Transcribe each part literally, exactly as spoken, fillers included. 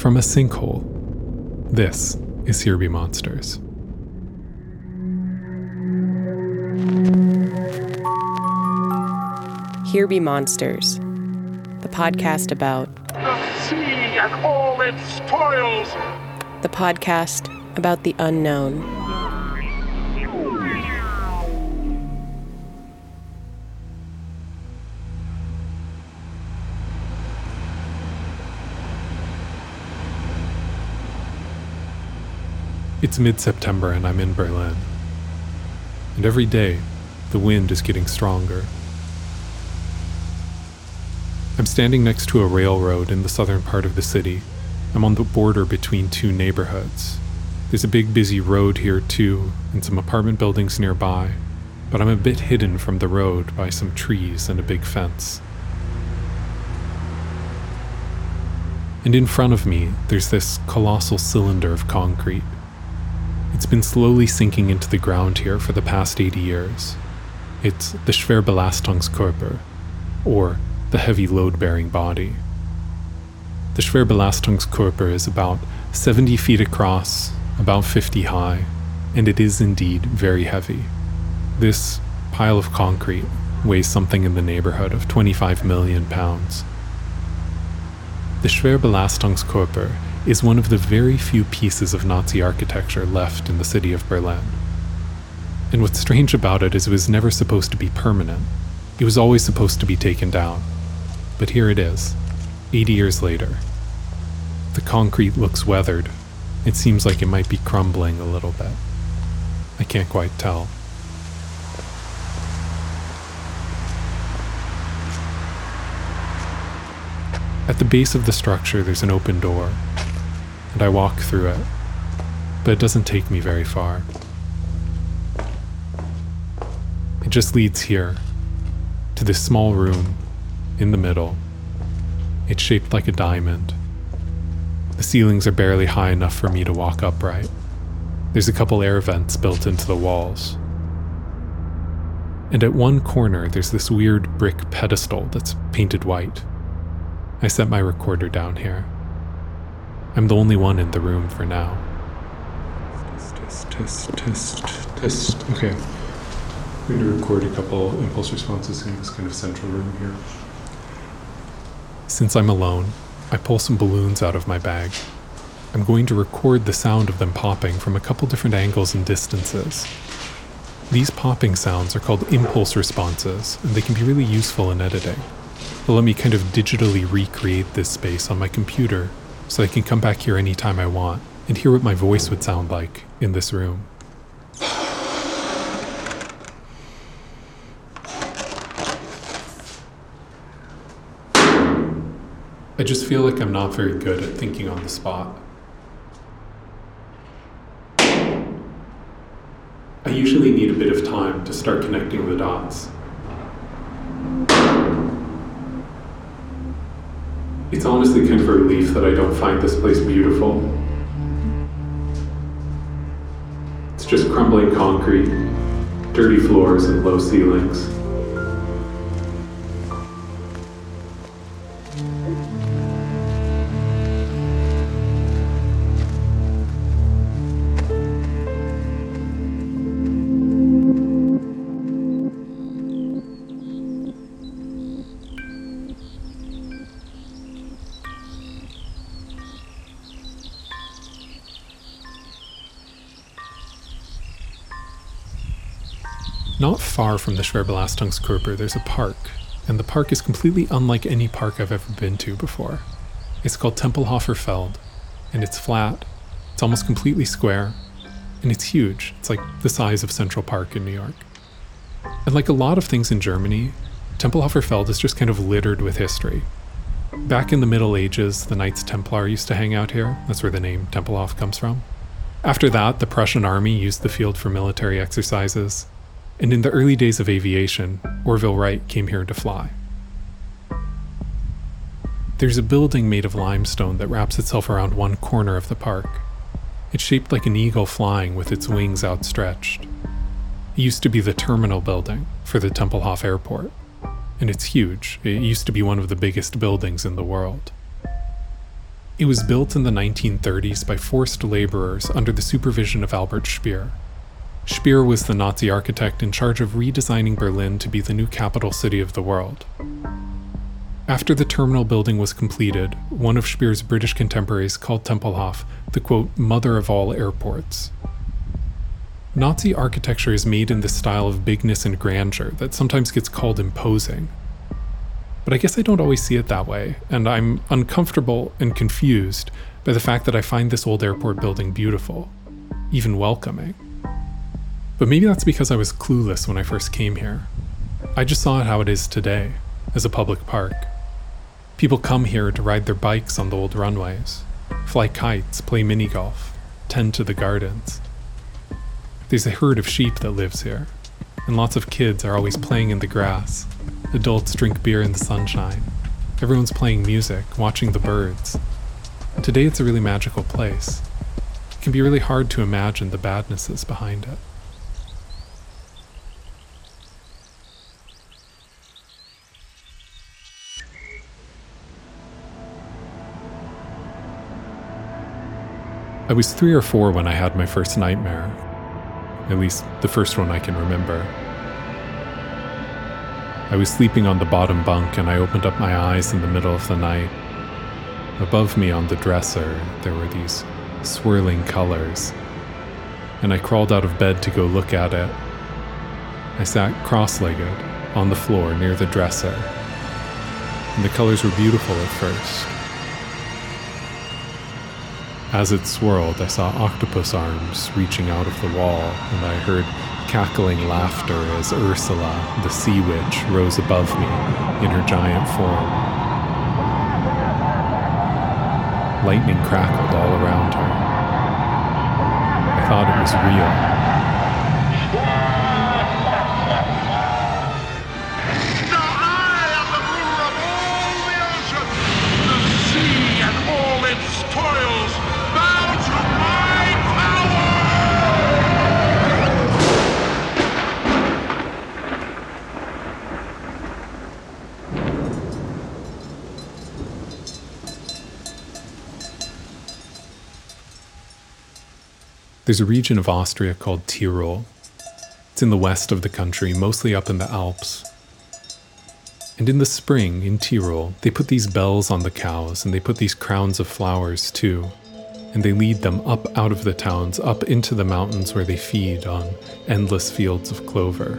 From a sinkhole, this is Here Be Monsters. Here Be Monsters, the podcast about the sea and all its spoils. The podcast about the unknown. It's mid-September and I'm in Berlin. And every day, the wind is getting stronger. I'm standing next to a railroad in the southern part of the city. I'm on the border between two neighborhoods. There's a big busy road here too, and some apartment buildings nearby, but I'm a bit hidden from the road by some trees and a big fence. And in front of me, there's this colossal cylinder of concrete. It's been slowly sinking into the ground here for the past eighty years. It's the Schwerbelastungskörper, or the heavy load-bearing body. The Schwerbelastungskörper is about seventy feet across, about fifty high, and it is indeed very heavy. This pile of concrete weighs something in the neighborhood of twenty-five million pounds. The Schwerbelastungskörper is one of the very few pieces of Nazi architecture left in the city of Berlin. And what's strange about it is it was never supposed to be permanent. It was always supposed to be taken down. But here it is, eighty years later. The concrete looks weathered. It seems like it might be crumbling a little bit. I can't quite tell. At the base of the structure, there's an open door, and I walk through it, but it doesn't take me very far. It just leads here, to this small room in the middle. It's shaped like a diamond. The ceilings are barely high enough for me to walk upright. There's a couple air vents built into the walls. And at one corner, there's this weird brick pedestal that's painted white. I set my recorder down here. I'm the only one in the room for now. Test, test, test, test, test. Okay. I'm going to record a couple impulse responses in this kind of central room here. Since I'm alone, I pull some balloons out of my bag. I'm going to record the sound of them popping from a couple different angles and distances. These popping sounds are called impulse responses, and they can be really useful in editing. They'll let me kind of digitally recreate this space on my computer so I can come back here anytime I want and hear what my voice would sound like in this room. I just feel like I'm not very good at thinking on the spot. I usually need a bit of time to start connecting the dots. It's honestly kind of a relief that I don't find this place beautiful. It's just crumbling concrete, dirty floors, and low ceilings. Not far from the Schwerbelastungskörper, there's a park, and the park is completely unlike any park I've ever been to before. It's called Tempelhofer Feld, and it's flat, it's almost completely square, and it's huge. It's like the size of Central Park in New York. And like a lot of things in Germany, Tempelhofer Feld is just kind of littered with history. Back in the Middle Ages, the Knights Templar used to hang out here. That's where the name Tempelhof comes from. After that, the Prussian army used the field for military exercises. And in the early days of aviation, Orville Wright came here to fly. There's a building made of limestone that wraps itself around one corner of the park. It's shaped like an eagle flying with its wings outstretched. It used to be the terminal building for the Tempelhof Airport, and it's huge. It used to be one of the biggest buildings in the world. It was built in the nineteen thirties by forced laborers under the supervision of Albert Speer. Speer was the Nazi architect in charge of redesigning Berlin to be the new capital city of the world. After the terminal building was completed, one of Speer's British contemporaries called Tempelhof the, quote, mother of all airports. Nazi architecture is made in this style of bigness and grandeur that sometimes gets called imposing. But I guess I don't always see it that way, and I'm uncomfortable and confused by the fact that I find this old airport building beautiful, even welcoming. But maybe that's because I was clueless when I first came here. I just saw it how it is today, as a public park. People come here to ride their bikes on the old runways, fly kites, play mini-golf, tend to the gardens. There's a herd of sheep that lives here, and lots of kids are always playing in the grass. Adults drink beer in the sunshine. Everyone's playing music, watching the birds. Today it's a really magical place. It can be really hard to imagine the badnesses behind it. I was three or four when I had my first nightmare. At least the first one I can remember. I was sleeping on the bottom bunk and I opened up my eyes in the middle of the night. Above me on the dresser, there were these swirling colors, and I crawled out of bed to go look at it. I sat cross-legged on the floor near the dresser, and the colors were beautiful at first. As it swirled, I saw octopus arms reaching out of the wall, and I heard cackling laughter as Ursula, the sea witch, rose above me in her giant form. Lightning crackled all around her. I thought it was real. Now I am the ruler of all the ocean. The sea and all its toils bow to my power! There's a region of Austria called Tyrol. It's in the west of the country, mostly up in the Alps. And in the spring, in Tyrol, they put these bells on the cows, and they put these crowns of flowers too. And they lead them up out of the towns, up into the mountains where they feed on endless fields of clover.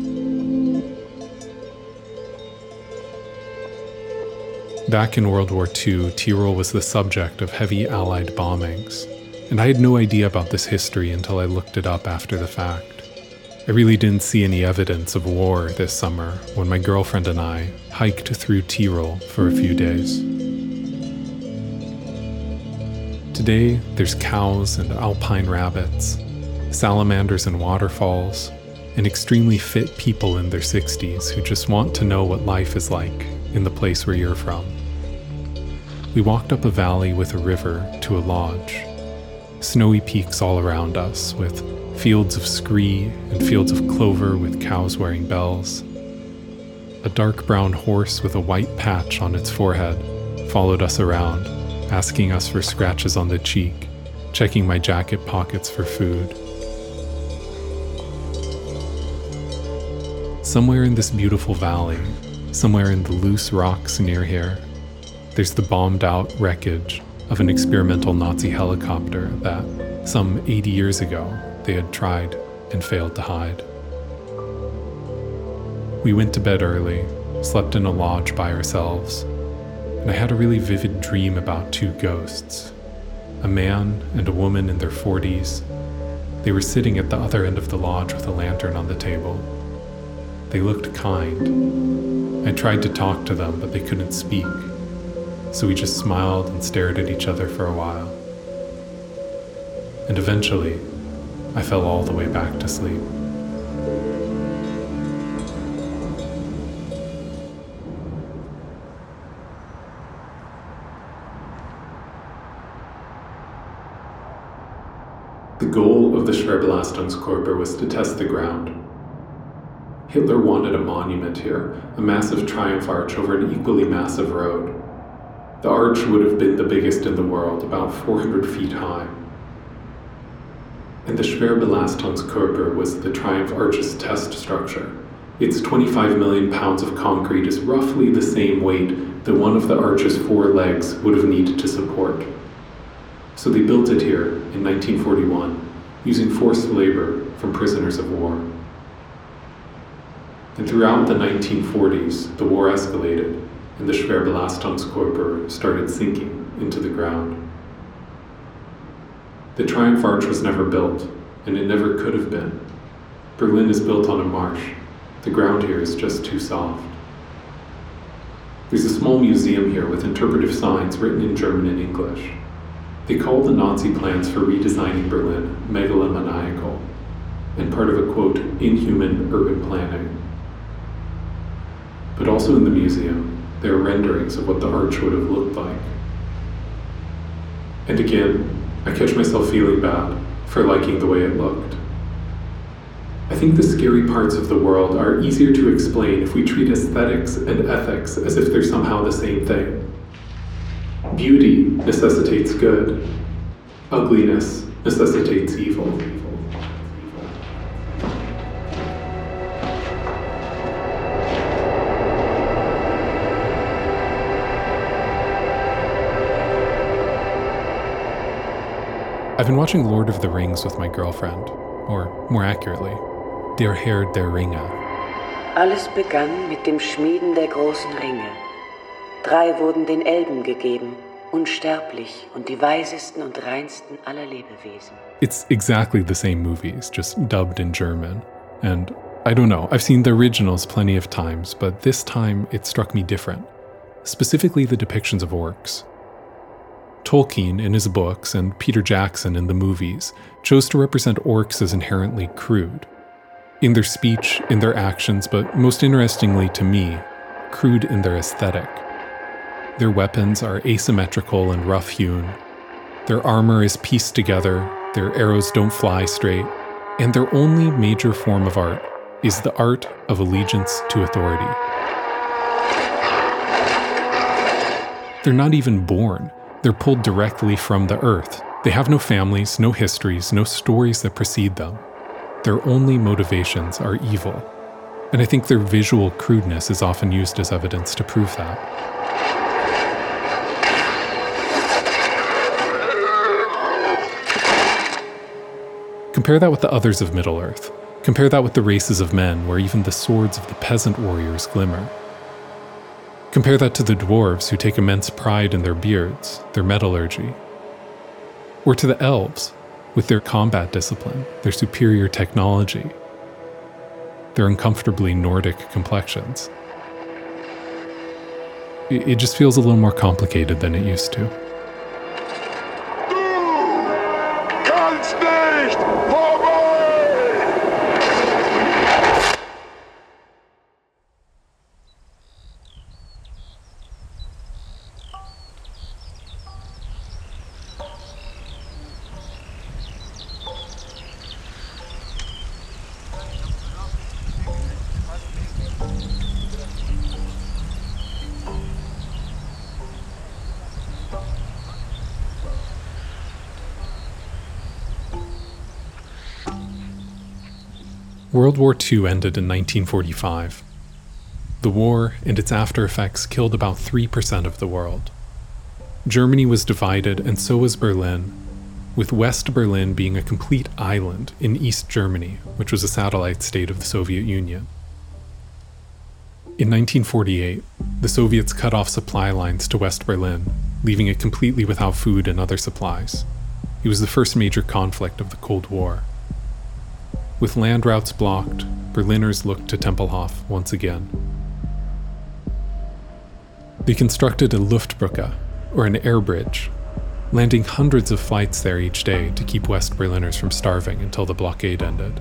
Back in World War Two, Tyrol was the subject of heavy Allied bombings. And I had no idea about this history until I looked it up after the fact. I really didn't see any evidence of war this summer when my girlfriend and I hiked through Tyrol for a few days. Today, there's cows and alpine rabbits, salamanders and waterfalls, and extremely fit people in their sixties who just want to know what life is like in the place where you're from. We walked up a valley with a river to a lodge. Snowy peaks all around us, with fields of scree and fields of clover with cows wearing bells. A dark brown horse with a white patch on its forehead followed us around, asking us for scratches on the cheek, checking my jacket pockets for food. Somewhere in this beautiful valley, somewhere in the loose rocks near here, there's the bombed-out wreckage of an experimental Nazi helicopter that, some eighty years ago, they had tried and failed to hide. We went to bed early, slept in a lodge by ourselves, and I had a really vivid dream about two ghosts, a man and a woman in their forties. They were sitting at the other end of the lodge with a lantern on the table. They looked kind. I tried to talk to them, but they couldn't speak. So we just smiled and stared at each other for a while. And eventually, I fell all the way back to sleep. The goal of the Schwerbelastungskörper was to test the ground. Hitler wanted a monument here, a massive triumph arch over an equally massive road. The arch would have been the biggest in the world, about four hundred feet high. And the Schwerbelastungskörper was the Triumph Arch's test structure. Its twenty-five million pounds of concrete is roughly the same weight that one of the arch's four legs would have needed to support. So they built it here in nineteen forty-one, using forced labor from prisoners of war. And throughout the nineteen forties, the war escalated, and the Schwerbelastungskörper started sinking into the ground. The Triumph Arch was never built, and it never could have been. Berlin is built on a marsh. The ground here is just too soft. There's a small museum here with interpretive signs written in German and English. They called the Nazi plans for redesigning Berlin megalomaniacal, and part of a, quote, inhuman urban planning. But also in the museum, there are renderings of what the arch would have looked like. And again, I catch myself feeling bad for liking the way it looked. I think the scary parts of the world are easier to explain if we treat aesthetics and ethics as if they're somehow the same thing. Beauty necessitates good. Ugliness necessitates evil. I've been watching Lord of the Rings with my girlfriend, or more accurately, Der Herr der Ringe. Alles begann mit dem Schmieden der großen Ringe. Drei wurden den Elben gegeben, unsterblich und die weisesten und reinsten aller Lebewesen. It's exactly the same movies, just dubbed in German. And I don't know, I've seen the originals plenty of times, but this time it struck me different. Specifically the depictions of orcs. Tolkien in his books and Peter Jackson in the movies chose to represent orcs as inherently crude. In their speech, in their actions, but most interestingly to me, crude in their aesthetic. Their weapons are asymmetrical and rough-hewn. Their armor is pieced together, their arrows don't fly straight, and their only major form of art is the art of allegiance to authority. They're not even born. They're pulled directly from the earth. They have no families, no histories, no stories that precede them. Their only motivations are evil. And I think their visual crudeness is often used as evidence to prove that. Compare that with the others of Middle-earth. Compare that with the races of men, where even the swords of the peasant warriors glimmer. Compare that to the dwarves who take immense pride in their beards, their metallurgy. Or to the elves, with their combat discipline, their superior technology, their uncomfortably Nordic complexions. It just feels a little more complicated than it used to. Du kannst nicht vorbei! World War Two ended in nineteen forty-five. The war and its after effects killed about three percent of the world. Germany was divided, and so was Berlin, with West Berlin being a complete island in East Germany, which was a satellite state of the Soviet Union. In nineteen forty-eight, the Soviets cut off supply lines to West Berlin, leaving it completely without food and other supplies. It was the first major conflict of the Cold War. With land routes blocked, Berliners looked to Tempelhof once again. They constructed a Luftbrücke, or an air bridge, landing hundreds of flights there each day to keep West Berliners from starving until the blockade ended.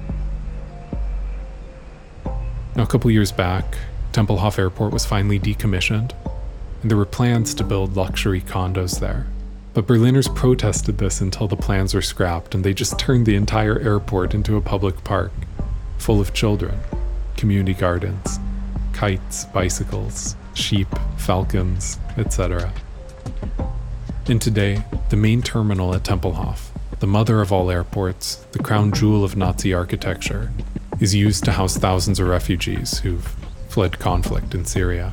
Now, a couple years back, Tempelhof Airport was finally decommissioned, and there were plans to build luxury condos there. But Berliners protested this until the plans were scrapped, and they just turned the entire airport into a public park, full of children, community gardens, kites, bicycles, sheep, falcons, et cetera. And today, the main terminal at Tempelhof, the mother of all airports, the crown jewel of Nazi architecture, is used to house thousands of refugees who've fled conflict in Syria.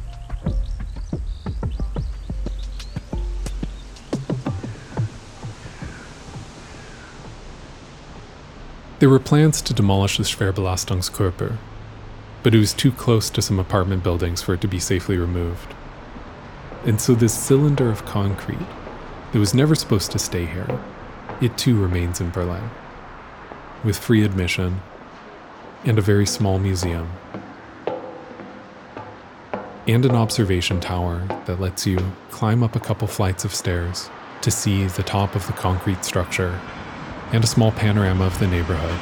There were plans to demolish the Schwerbelastungskörper, but it was too close to some apartment buildings for it to be safely removed. And so this cylinder of concrete that was never supposed to stay here, it too remains in Berlin, with free admission and a very small museum, and an observation tower that lets you climb up a couple flights of stairs to see the top of the concrete structure and a small panorama of the neighborhood.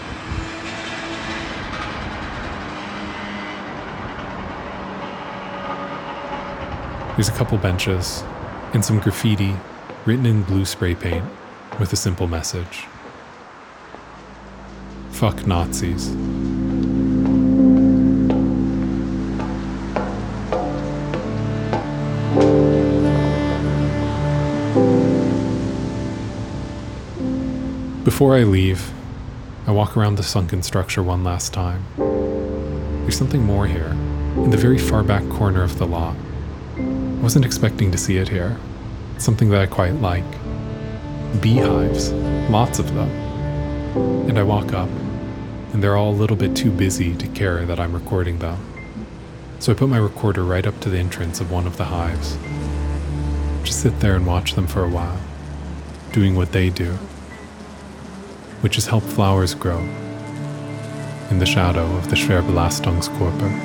There's a couple benches and some graffiti written in blue spray paint with a simple message. Fuck Nazis. Before I leave, I walk around the sunken structure one last time. There's something more here, in the very far back corner of the lot. I wasn't expecting to see it here. It's something that I quite like. Beehives, lots of them. And I walk up, and they're all a little bit too busy to care that I'm recording them. So I put my recorder right up to the entrance of one of the hives. Just sit there and watch them for a while, doing what they do, which is help flowers grow in the shadow of the Schwerbelastungskörper.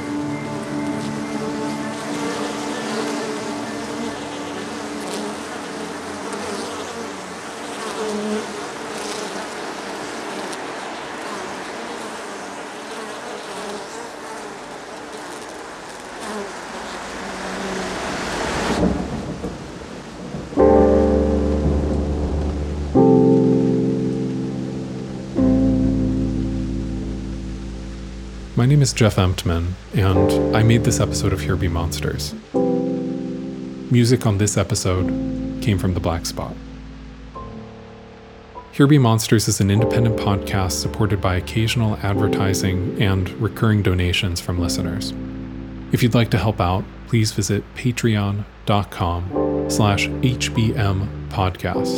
My name is Jeff Emptman, and I made this episode of Here Be Monsters. Music on this episode came from The Black Spot. Here Be Monsters is an independent podcast supported by occasional advertising and recurring donations from listeners. If you'd like to help out, please visit patreon.com slash HBM podcast.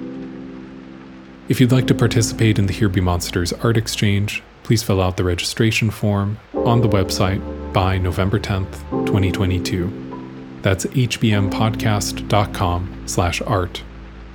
If you'd like to participate in the Here Be Monsters art exchange, please fill out the registration form on the website by November tenth, twenty twenty-two. That's hbmpodcast.com slash art.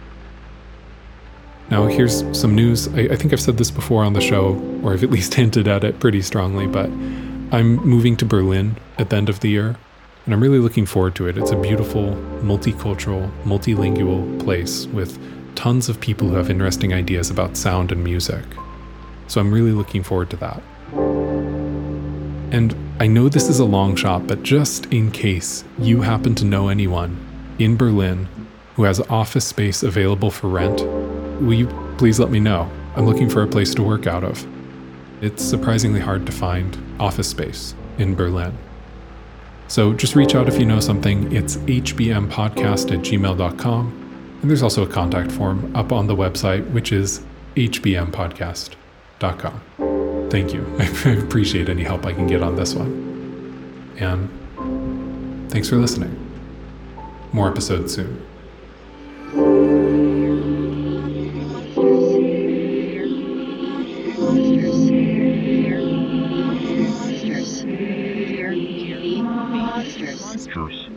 Now here's some news. I, I think I've said this before on the show, or I've at least hinted at it pretty strongly, but I'm moving to Berlin at the end of the year, and I'm really looking forward to it. It's a beautiful, multicultural, multilingual place with tons of people who have interesting ideas about sound and music. So I'm really looking forward to that. And I know this is a long shot, but just in case you happen to know anyone in Berlin who has office space available for rent, will you please let me know? I'm looking for a place to work out of. It's surprisingly hard to find office space in Berlin. So just reach out if you know something. It's hbmpodcast at gmail dot com. And there's also a contact form up on the website, which is hbmpodcast dot com. Thank you. I appreciate any help I can get on this one. And thanks for listening. More episodes soon. Monsters.